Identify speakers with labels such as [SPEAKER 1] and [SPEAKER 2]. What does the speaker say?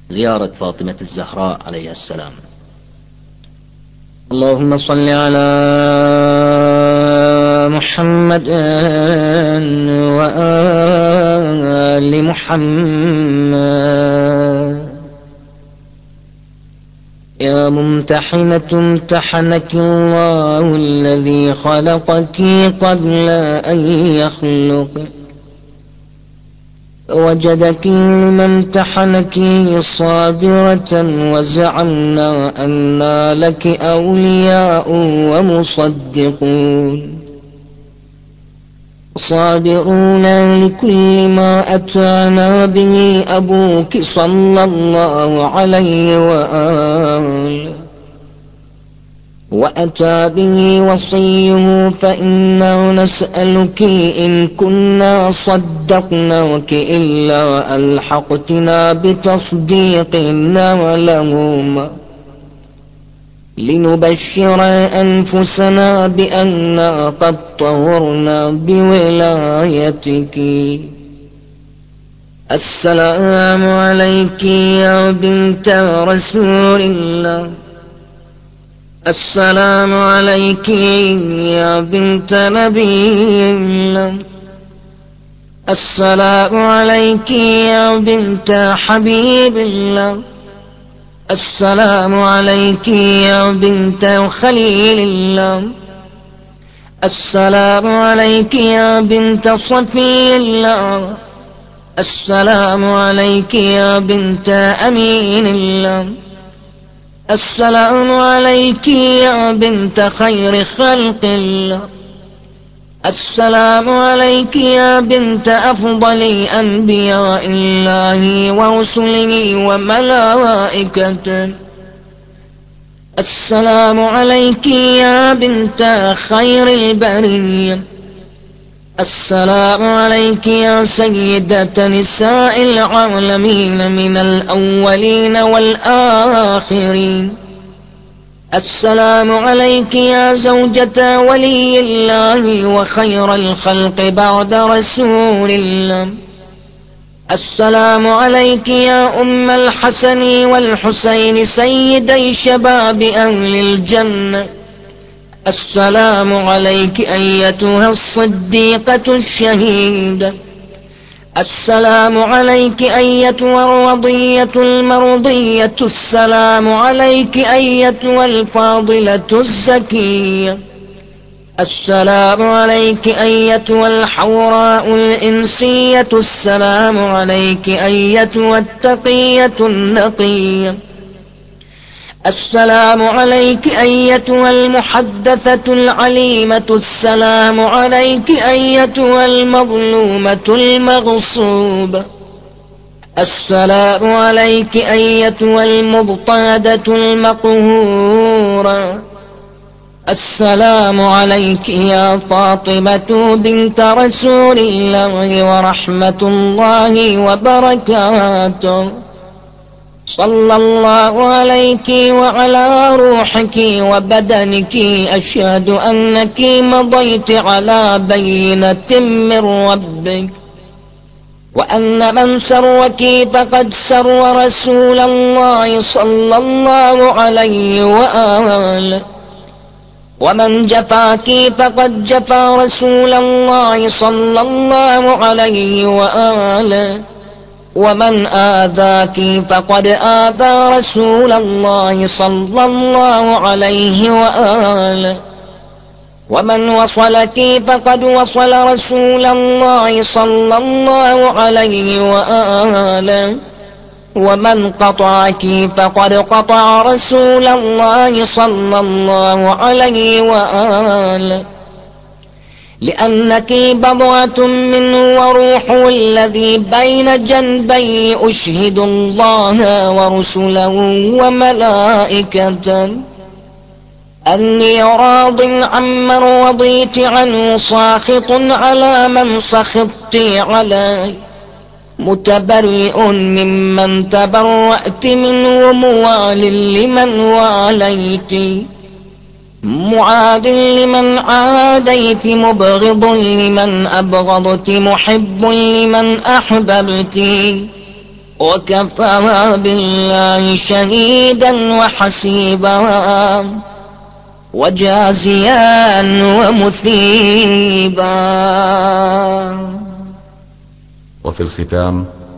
[SPEAKER 1] زيارة فاطمة الزهراء عليها السلام. اللهم صل على محمد وآل محمد. يا ممتحنة امتحنك الله الذي خلقك قبل أن يخلقك، وجدك لمن امتحنك صابرة، وزعمنا أن لك أولياء ومصدقون صابرون لكل ما أتانا به أبوك صلى الله عليه وآله وأتى به وصيه، فإنا نسألك إن كنا صدقناك إلا ألحقتنا بتصديقنا ولهما، لنبشر أنفسنا بأننا قد طهرنا بولايتك. السلام عليك يا بنت رسول الله، السلام عليك يا بنت نبي الله، السلام عليك يا بنت حبيب الله، السلام عليك يا بنت خليل الله، السلام عليك يا بنت صفي الله، السلام عليك يا بنت أمين الله، السلام عليك يا بنت خير خلق الله، السلام عليك يا بنت أفضل أنبياء الله ورسله وملائكته، السلام عليك يا بنت خير البرية، السلام عليك يا سيدة نساء العالمين من الأولين والآخرين، السلام عليك يا زوجة ولي الله وخير الخلق بعد رسول الله، السلام عليك يا أم الحسن والحسين سيدي شباب أهل الجنة، السلام عليك أيتها الصديقة الشهيدة، السلام عليك أيتها الرضية المرضية، السلام عليك أيتها الفاضلة الزكية، السلام عليك أيتها الحوراء الإنسية، السلام عليك أيتها التقية النقية، السلام عليك أيتها المحدثة العليمة، السلام عليك أيتها المظلومة المغصوبة، السلام عليك أيتها المضطهدة المقهورة، السلام عليك يا فاطمة بنت رسول الله ورحمة الله وبركاته. صلى الله عليك وعلى روحك وبدنك، أشهد أنك مضيت على بينة من ربك، وأن من سرك فقد سر رسول الله صلى الله عليه وآله، ومن جفاك فقد جفا رسول الله صلى الله عليه وآله، ومن آذاك فقد آذى رسول الله صلى الله عليه وآله، ومن وصلك فقد وصل رسول الله صلى الله عليه وآله، ومن قطعك فقد قطع رسول الله صلى الله عليه وآله، لأنك بضعة منه وروحه الذي بين جنبي، أشهد الله ورسله وملائكته أني راض عمن رضيت عنه، ساخط على من سخطت عليه، متبرئ ممن تبرأت منه، موال لمن واليت، معاد لمن عاديت، مبغض لمن أبغضت، محب لمن أحببت، وكفى بالله شهيدا وحسيبا وجازيا ومثيبا.
[SPEAKER 2] وفي الختام